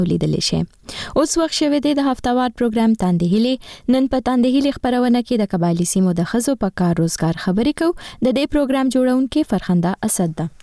ولیدلی شي. اوس وخت شوی دی د هفتهوار پروګرام تاندې هیلې. نن په تاندې هیلې خبرونه کې د قبایلي سیمو د ښځو په کار روزګار خبرې کوو. د دې پروګرام جوړونکې فرخنده اسد ده.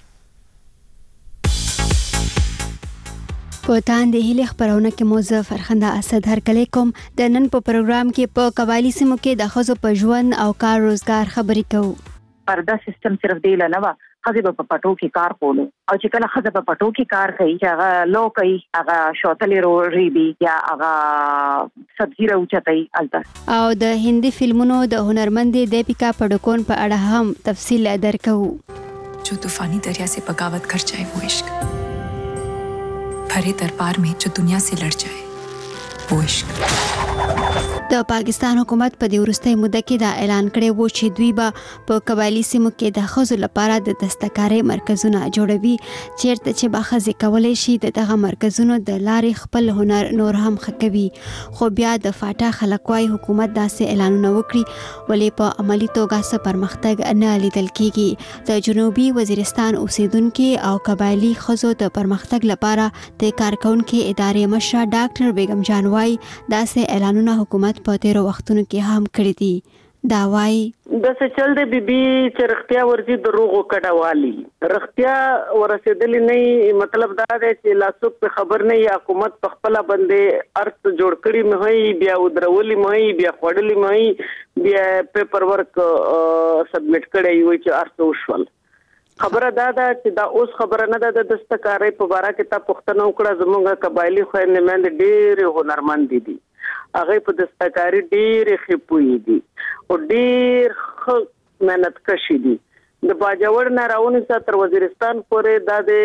په تاندې هیلې خبرونه کې مو زه فرخنده اسد هرکلی کوم. د نن په پروګرام کې په قبایلي سیمو کې د ښځو په ژوند او کار روزګار خبرې کوو. پردا سیستم صرف دی نه و خزه په پټو کې کار کولو او چې کله خزه په پټو کې کار کوي چې هغه لو کوي هغه شوتلې رو ریبي یا هغه سبزی راوچتای البته او د هندي فلمونو د هنرمند دیپیکا پډوکون په اړه هم تفصیل درکو. जो तूफानी दरिया से बगावत कर जाए वो इश्क, भरे दरबार में जो दुनिया से लड़ जाए वो इश्क. د پاکستان حکومت په دې وروستۍ موده کې دا اعلان کړی و چې دوی به په قبایلي سیمو کې د ښځو لپاره د دستکارۍ مرکزونه جوړوي چیرته چې به ښځې کولی شي د دغه مرکزونو د لارې خپل هنر نور هم ښه کوي. خو بیا د فاټا خلک وایي حکومت داسې اعلانونه وکړي ولې په عملي توګه څه پرمختګ نه لیدل کیږي. د جنوبي وزیرستان اوسیدونکي او قبایلي ښځو د پرمختګ لپاره د کارکونکو ادارې مشره ډاکټر بیگم جان وایي داسې اعلانونه حکومت په تیرو وختونو کې هم کړی دي. دا وایي د څه چل دی بیبي چې رښتیا ورځي دروغو کډوالي رښتیا ورسېدلی نه مطلب دا دی چې لاسوک په خبر نه یا حکومت په خپل باندې ارث جوړ کړی مې بیا ودرولي مې بیا خړلې مې بیا پیپر ورک سبمټ کړی وي چې ارث وشول. خبره دا ده چې دا اوس خبره نه ده د دستکارۍ په باره کې تا پوښتنه وکړه. زموږ قبایلي خویندې میندې ډېرې هنرمند دي هغه په دستکاری ډېر خپوي دي او ډېر مهنت کشي دي. د باجوړ نه راونی تر وزیرستان پورې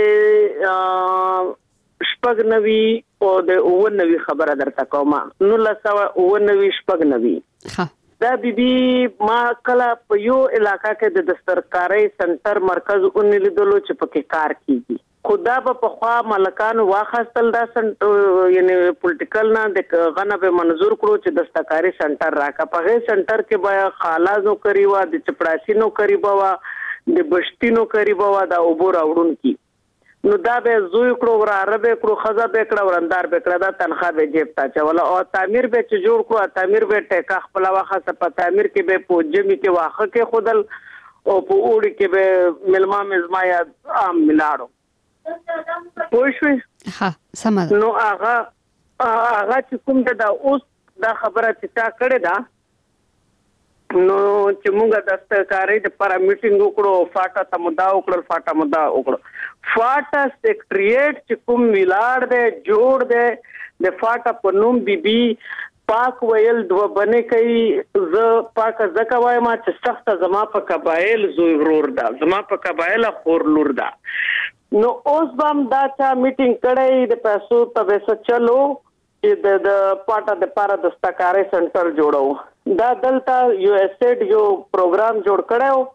د شپږ نوي او د 99 خبره درته کوم 1999 شپږ نوي. دا بیبي ما کله په یو علاقې کې د دستکاری سنټر مرکز اونې لیدلو چې پکې کار کیږي. خدا په خوا ملکان واخستل دا یعنی پولیټیکل نه د غنه به منظور کړو چې دستکاری سنټر راکا په غي سنټر کې بیا خالازو کریوا د چپړاسینو کریوا د بشتینو کریوا دا اوبور اورون کی نو دا به زوی کړو ور عربه کړو خزا به کړو ورندار به کړو دا تنخواه به جیب تا چولا او تعمیر به چې جوړ کړو تعمیر به ټیکا خپل واخه په تعمیر کې به پوجمي کې واخه کې خودل او په اوړي کې به ملما مزما یا عام ملاړو پوښوي. ها سمه نو هغه چې کوم دا اوس دا خبره چې تا کړې ده نو چې موږ د دستکاری د پر میټینګ وکړو فاټا ته مدا وکړو فاټا سیکریټریټ چې کوم ویلاړ دی جوړ دی د فاټا په نوم بیبي پاک ویل دوه بنې کوي ز پاک زکه وایم چې سخت زما په قبایل زوی ورور ده زما په قبایل خور لور ده. نو اوس بام دا چا میټینګ کړی د پیسو په وسه چلو چې د پاټا د پاره دستکاری سنټر جوړو دا دلته یو اس ایډ یو پروګرام جوړ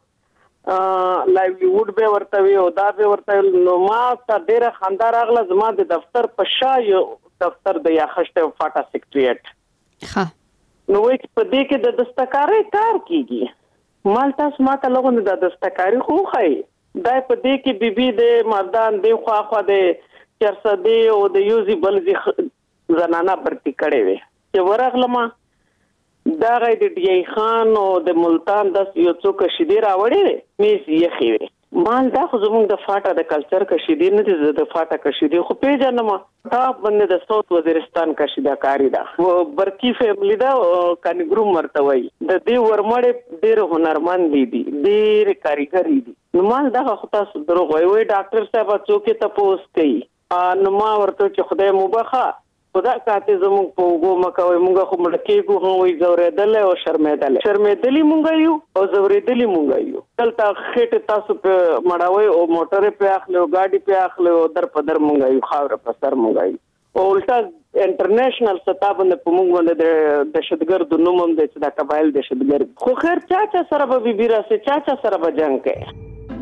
کړو لایولیوډ به ورته وی او دا به ورته نو ما ته ډیره خاندار اغله زما د دفتر په شا یو دفتر د یا خشته فاټا سیکریټریټ نو وای په دې کې د دستکاری کار کیږي مال تاسو ما ته لغونه د دستکاری خو خای دا په دې کې بیبي د مردان دی خوا د چرسدي او د یوزي بلزي زنانه برتی کړي وي چې ورغلم دا غي د ډي خان او د ملتان د یو څوک شیدې راوړي میز یې خوي مال دا خو زموږ د فاټا د کلچر کشیدې نه دي د فاټا کشیدې خو پیژنم تا باندې د ساوث وزیرستان کشیدا کاری دا برکی فیملی دا کنګرو مرتوي د دې ورمړې ډېر هنرمند دي ډېر کاریګر دي. نو مال دا خو تاسو دروغ وایي ډاکټر صاحب څوک ته پوس کوي نو ما ورته چې خدای مبخه خدا کاته زموږ په وګو مکوي مونږ خو مړکیږو هو وي زورېدل او شرمېدل مونږ یو او زورېدل مونږ یو دلته خېټه تاسو په مړاوي او موټر په اخلو ګاډي په اخلو در په در مونږ یو خاور په سر مونږ یو او الټا انټرنیشنل سطح باندې په مونږ باندې د دهشتګرد نوم هم د چې د قبایل دهشتګرد خو خیر چا سره به بي راسه چا سره به جنگ کوي.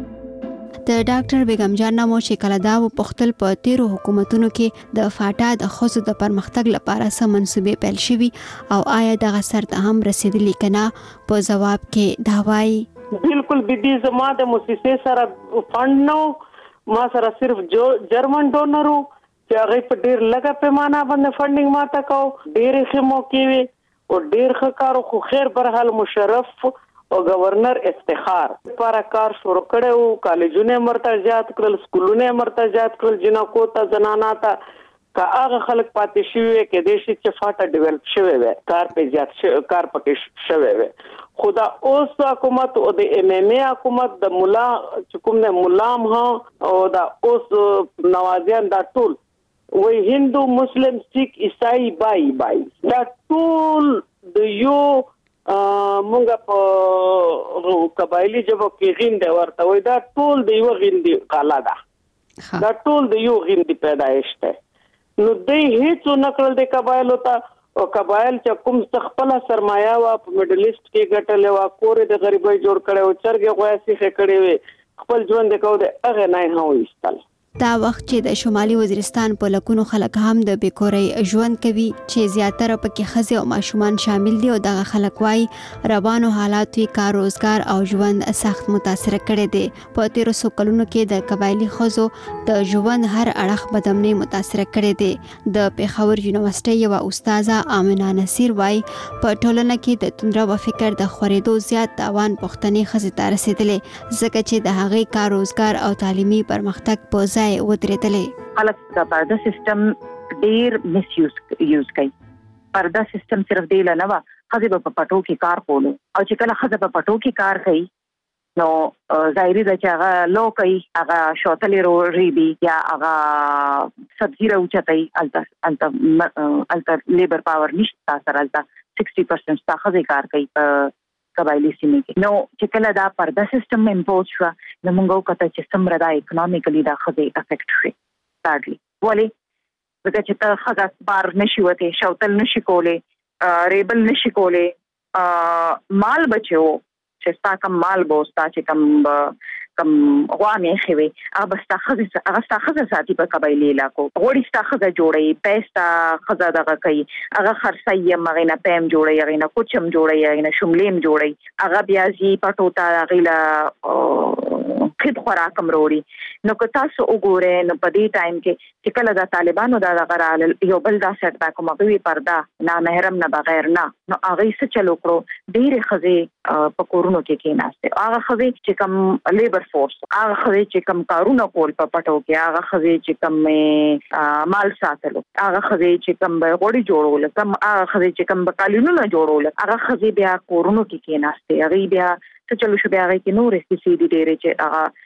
د ډاکټر بیگم جان نامو چې کله دا و پختل په تیرو حکومتونو کې د فاټا د ښځو د پرمختګ لپاره څه منصوبې پیل شوي او آیا دغه سر ته هم رسیدلی کنه په جواب کې دا وایي بالکل بیبي زما د مؤسسې سره فند نو ما سره صرف جو جرمن ډونرو چې هغه په ډیر لږه پیمانه باندې فندینګ ماته کو ډیر خمو کیوي او ډیر ښکارو خو خیر برحال مشرف او گورنر افتخار لپاره کار شروع کړو کالجونه مرتجات کړل سکولونه مرتجات کړل جنکو ته زنانا ته کا هغه خلک پاتې شوی کې د شي چې فاټه ډیولپ شوی وي کار په زیات کار پکې شوی وي خدا اوس حکومت او د ام ام ای حکومت د مولا چکم نه ملام ها او دا اوس نوازیان دا ټول وی هندو مسلم سیک عیسائی بای دا ټول د یو مونږه په قبایلی جبو کې غینده ورته وي دا ټول د یو غیندي قالا ده دا ټول د یو غیندي پیدایش ده نو دې هیڅ نکړل د قبایل ته او قبایل چې کوم خپل سرمایا وا په میډل ایست کې ګټلې وا کور د غریبۍ جوړ کړي او چرګ غواسي کړي وي خپل ژوند کو د هغه نه هو ایستل دا وخت چې د شمالي وزیرستان په لکونو خلک هم د بیکورۍ ژوند کوي چې زیاتره پکې ښځې او ماشومان شامل دي او دغه خلک وایي روانو حالات یې کار روزګار او ژوند سخت متاثر کړي دي په 1300 کلونو کې د قبایلی ښځو د ژوند هر اړخ بدمنۍ متاثر کړي دي د پیښور یونیورسيټي یو استاده آمنه نصیر وایي په ټولنه کې د توندره و فکر د خورېدو زیات تاوان پښتني ښځې ته رسیدلې ځکه چې د هغې کار روزګار او تعلیمي پرمختګ په ځای ودرېدلې خلک د پرده سیستم ډیر مس یوز کوي پرده سیستم صرف دی نه وا خزه په پټو کې کار کولو او چې کله خزه په پټو کې کار کوي نو ظاهري د چې هغه لو کوي هغه شوتلې ریبي یا هغه سبزی راوچتای الته لیبر پاور نشته سره الته 60% څخه کار کوي قبایلی سیمه کې نو چې کله دا پرده سیستم امپوز شو نو موږ وکړه چې څومره دا اکونومیکلی دا خزه افیکټ شي ساډلی ولی ځکه چې ته خزه بار نشي وته شوتل نشي کوله ریبل نشي کوله مال بچو چې ستا کم مال بوستا چې کم غوامې خوي هغه ستا خزه ساتي په قبایلی علاقو غوړي ستا خزه جوړي پیستا خزه دغه کوي هغه خرڅي مغینه پم جوړي هغه کوچم جوړي هغه شملیم جوړي هغه بیازي پټو تا غیلا خد خوراکم وروړي نو که تاسو وګورئ نو په دې ټایم کې چې کله د طالبانو دا غرال یو بل دا سیټ باک مګوي پردا نه محرم نه بغیر نه نو هغه څه چلو کړو ډېر خزه په کورونو کې ناشته هغه خزه چې کم لیبر فورس هغه خزه چې کم کارونه کول په پټو کې هغه خزه چې کم مال ساتلو هغه خزه چې کم غوړي جوړول کم هغه خزه چې کم قالونونه جوړول هغه خزه بیا کورونو کې ناشته هغه بیا څه چلو شو بیا هغه کې نور استفادې دي ډېر چې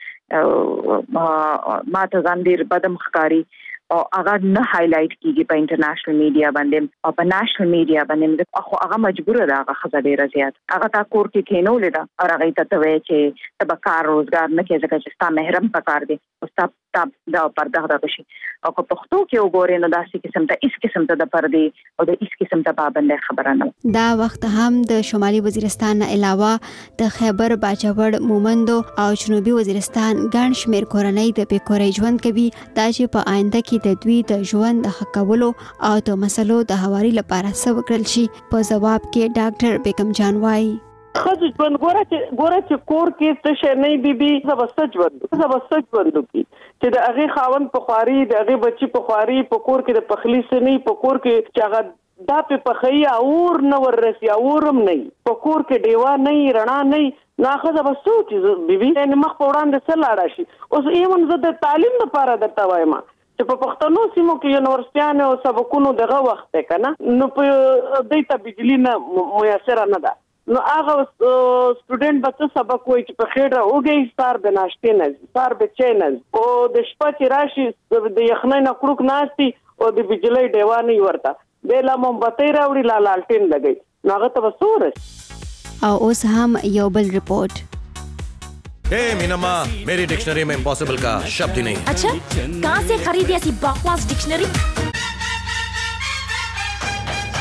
هغه ماته ځان ډېر بدم ښکاری او هغه نه هایلایټ کیږي په انټرنیشنل میډیا باندې او په نېشنل میډیا باندې خو هغه مجبور ده هغه خزه ډیره زیات هغه تا کور کې کینول ده او هغه ته وی چې تب کار روزګار نه کې ځکه چې ستا محرم پکار دي او ستا دا پرده ده شي او په پښتو کې وګورئ نو داسې قسم ته اس قسم ته د پردې او د اس قسم ته پابند خبره نه دا وخت هم د شمالي وزیرستان نه علاوه د خیبر باجوړ مومندو او جنوبي وزیرستان ګڼ شمېر کورنۍ د بیکورۍ ژوند کوي دا چې په آینده کې د دوی د ژوند د ښه کولو او د مسلو د هواري لپاره څه وکړل شي په ځواب کې ډاکټر بیگم جان وایي خځه ژوند ګوره چې کور کې څه شي نه بیبي زبسج ژوند کی چې د هغه خاوند په خواري د هغه بچي په خواري په کور کې د پخلیس نه په کور کې چې هغه دا په پخې اور نه ورسي اورم نه په کور کې دیوا نه رڼا نه ناخذ بسو چې بیبي نه مخ په وړاندې څه لاړ شي اوس ایمن زه د تعلیم لپاره درته وایم چې په پښتنو سیمو کې یونیورسيټیانو او سبقونو دغه وخت ده کنه نو په دې ته بجلی نه میسر نه ده نو هغه سټوډنټ به سبق وایي چې په خېډه اوږي سار د ناشتې نه سار به چای نه او د شپه چې راشي د یخنۍ نه کړوک ناشتي او د بجلی دیواني ورته د لمم بتې راوړي لالټین لګي نو هغه ته وسور او اوس هم یو بل ریپورت मीना माँ मेरी डिक्शनरी में इम्पॉसिबल का शब्द ही नहीं। अच्छा कहाँ से खरीदी ऐसी बकवास डिक्शनरी?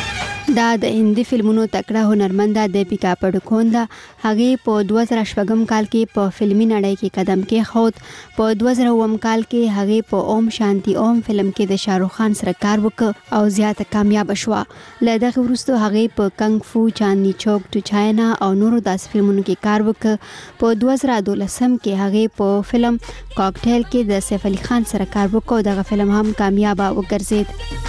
دا د هندي فلمونو تکړه هنرمنده دیپیکا پډوکون ده. هغه په 2014 کال کې په فلمي نړۍ کې قدم کېښود. په 2009 کال کې هغه په اوم شانتی اوم فلم کې د شاهرخ خان سره کار وکړ او زیاته کامیاب شوه. له دغه وروسته هغه په کنګ فو، چاندنی چوک ټو چاینا او نورو داسې فلمونو کې کار وکړ. په 2012 کې هغه په فلم کاکټیل کې د سیف علي خان سره کار وکړ. دغه فلم هم کامیاب وګرځید.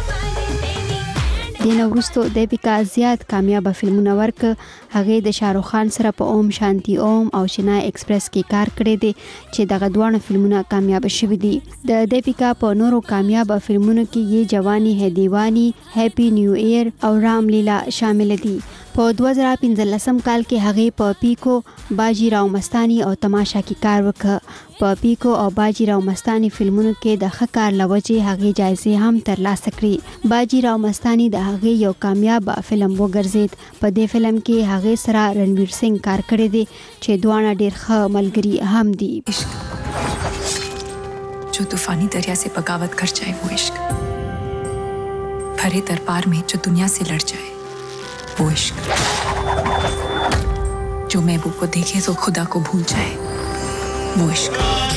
دینه وروسته دیپیکا زیات کامیاب فلمونه ورکړ. هغه د شاهرخ خان سره په اوم شانتی اوم او چنای ایکسپریس کې کار کړی دی چې دغه دوه فلمونه کامیاب شوي دي. د دیپیکا په نورو کامیاب فلمونو کې یې جوانی ہے دیوانی، هیپی نیو ایئر او رام لیلا شامل دي. په 2015 کال کې هغه په پیکو، باجی راو مستانی او تماشا کې کار وکړ. په پیکو او باجی راو مستانی فلمونو کې د ښه کار لوجې هغه جایزې هم ترلاسه کړې. باجی راو مستانی د هغه یو کامیاب فلم وګرځید. په دې فلم کې هغه سره رنویر سنگ کار کړی دی چې دواړه ډېر ښه ملګري هم دي. जो तूफानी दरिया से बगावत कर जाए वो इश्क, भरे दरबार में जो दुनिया से लड़ जाए वो इश्क, जो महबूब को देखे तो खुदा को भूल जाए वो इश्क.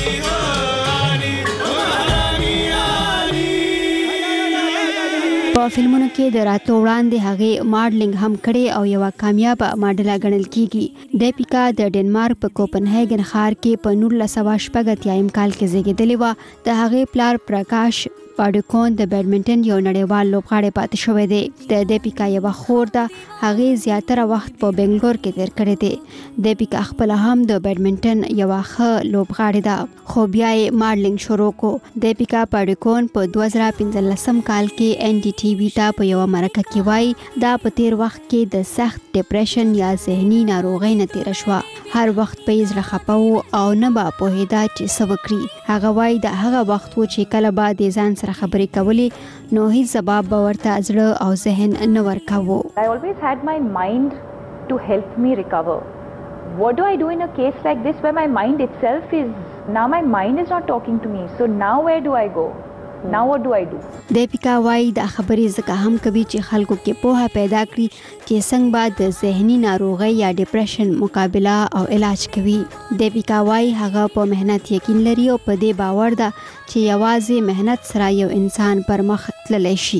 په فلمونو کې د راتلو وړاندې هغه ماډلینګ هم کړي او یو کامیاب ماډله ګڼل کیږي. دیپیکا د ډنمارک په کوپنهاګن ښار کې په 1986 کال کې زیږیدلې و. د هغه پلار پرکاش پډوکون د بیډمنټن یو نړیوال لوبغاړی پاتې شوی دی. د دیپیکا یو خور ده. هغه زیاتره وخت په بنگلور کې تیر کړی دی. دیپیکا خپل هم د بیډمنټن یو ښه لوبغاړی ده خو بیا یې ماډلینګ شروع کړ. دیپیکا پډوکون په 2015 کال کې ان ډي ټي وي ته په یو مرکه کې وایي دا په تیر وخت کې د سخت ډیپریشن یا ذهني ناروغۍ نه تیر شوه. هر وخت په یې زړه خپه او نه به پوهېده چې څه وکړي. هغه وایي د هغه وخت و چې کله به د ځان سره خبرې کولې نو هیڅ ځواب به ورته زړه او ذهن نه ورکاوه. I always had my mind to help me recover. What do I do in a case like this where my mind itself is, now my mind is not talking to me, so now where do I go? Now what do I do? دیپیکا وایي دا خبرې ځکه هم کوي چې خلکو کې پوهه پیدا کړي چې څنګه به د ذهني ناروغۍ یا ډیپریشن مقابله او علاج کوي. دیپیکا وایي هغه په مهنت یقین لري او په دې باور ده چې یوازې مهنت سره یو انسان پر مخ تللی شي.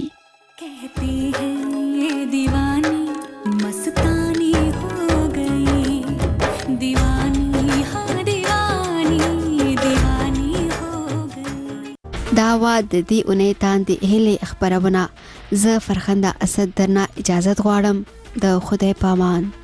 دا وا د دې اونۍ تاندې هیلې خبرونه. زه فرخنده اسد درنه اجازت غواړم. د خدای پامان.